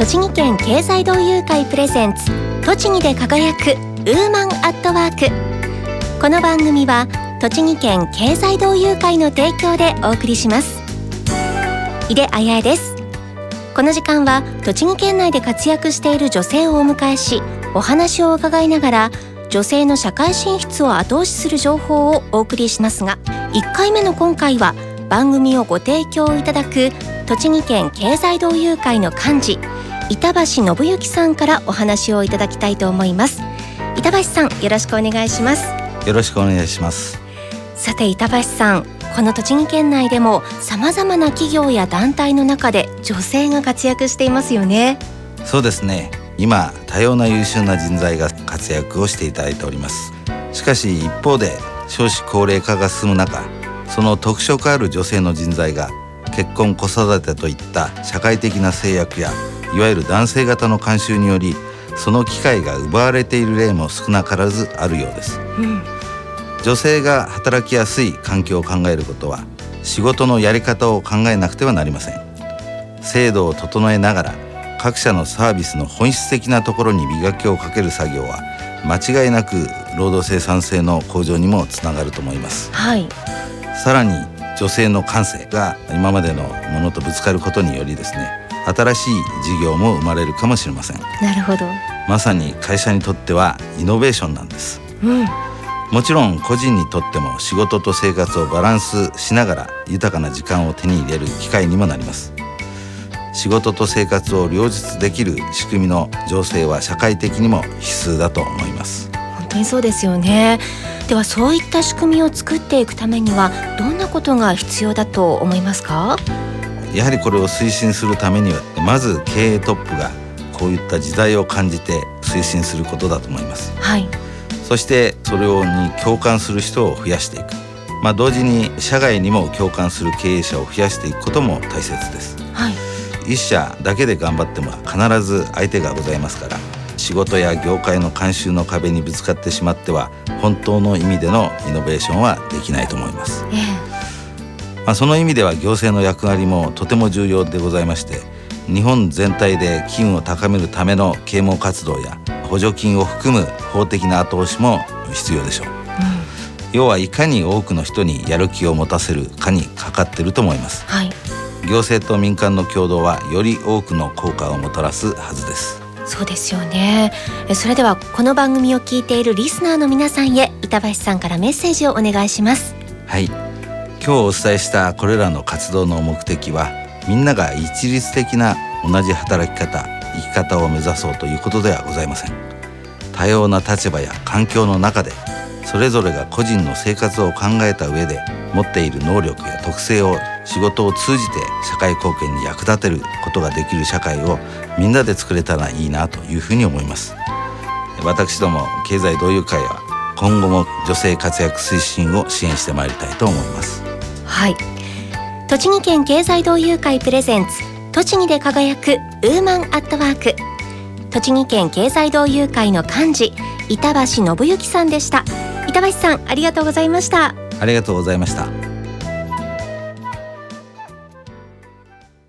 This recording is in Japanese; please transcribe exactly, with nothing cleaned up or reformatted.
栃木県経済同友会プレゼンツ栃木で輝くウーマンアットワーク。この番組は栃木県経済同友会の提供でお送りします。井出彩江です。この時間は栃木県内で活躍している女性をお迎えし、お話を伺いながら女性の社会進出を後押しする情報をお送りしますが、いっかいめの今回は番組をご提供いただく栃木県経済同友会の幹事板橋信之さんからお話をいただきたいと思います。板橋さん、よろしくお願いします。 よろしくお願いします。 さて板橋さん、この栃木県内でもさまざまな企業や団体の中で女性が活躍していますよね。 そうですね。今多様な優秀な人材が活躍をしていただいております。しかし一方で少子高齢化が進む中、その特色ある女性の人材が結婚子育てといった社会的な制約やいわゆる男性型の慣習により、その機会が奪われている例も少なからずあるようです、うん、女性が働きやすい環境を考えることは仕事のやり方を考えなくてはなりません。制度を整えながら各社のサービスの本質的なところに磨きをかける作業は間違いなく労働生産性の向上にもつながると思います、 はい、 さらに女性の感性が今までのものとぶつかることによりですね、新しい事業も生まれるかもしれません。 なるほど。 まさに会社にとってはイノベーションなんです、 うん、 もちろん個人にとっても仕事と生活をバランスしながら豊かな時間を手に入れる機会にもなります。仕事と生活を両立できる仕組みの醸成は社会的にも必須だと思います。 本当にそうですよね。ではそういった仕組みを作っていくためにはどんなことが必要だと思いますか？ やはりこれを推進するためにはまず経営トップがこういった時代を感じて推進することだと思います、 はい、 そしてそれに共感する人を増やしていく、まあ、同時に社外にも共感する経営者を増やしていくことも大切です、 はい、 一社だけで頑張っても必ず相手がございますから、仕事や業界の慣習の壁にぶつかってしまっては本当の意味でのイノベーションはできないと思います、 ええまあ、その意味では行政の役割もとても重要でございまして、日本全体で機運を高めるための啓蒙活動や補助金を含む法的な後押しも必要でしょう、うん、要はいかに多くの人にやる気を持たせるかにかかっていると思います、 はい、 行政と民間の共同はより多くの効果をもたらすはずです。 そうですよね。それではこの番組を聞いているリスナーの皆さんへ板橋さんからメッセージをお願いします。 はい、今日お伝えしたこれらの活動の目的は、みんなが一律的な同じ働き方、生き方を目指そうということではございません。多様な立場や環境の中でそれぞれが個人の生活を考えた上で持っている能力や特性を仕事を通じて社会貢献に役立てることができる社会をみんなで作れたらいいなというふうに思います。私ども経済同友会は今後も女性活躍推進を支援してまいりたいと思います。 はい、栃木県経済同友会プレゼンツ栃木で輝くウーマンアットワーク。栃木県経済同友会の幹事板橋信之さんでした。板橋さん、ありがとうございました。 ありがとうございました。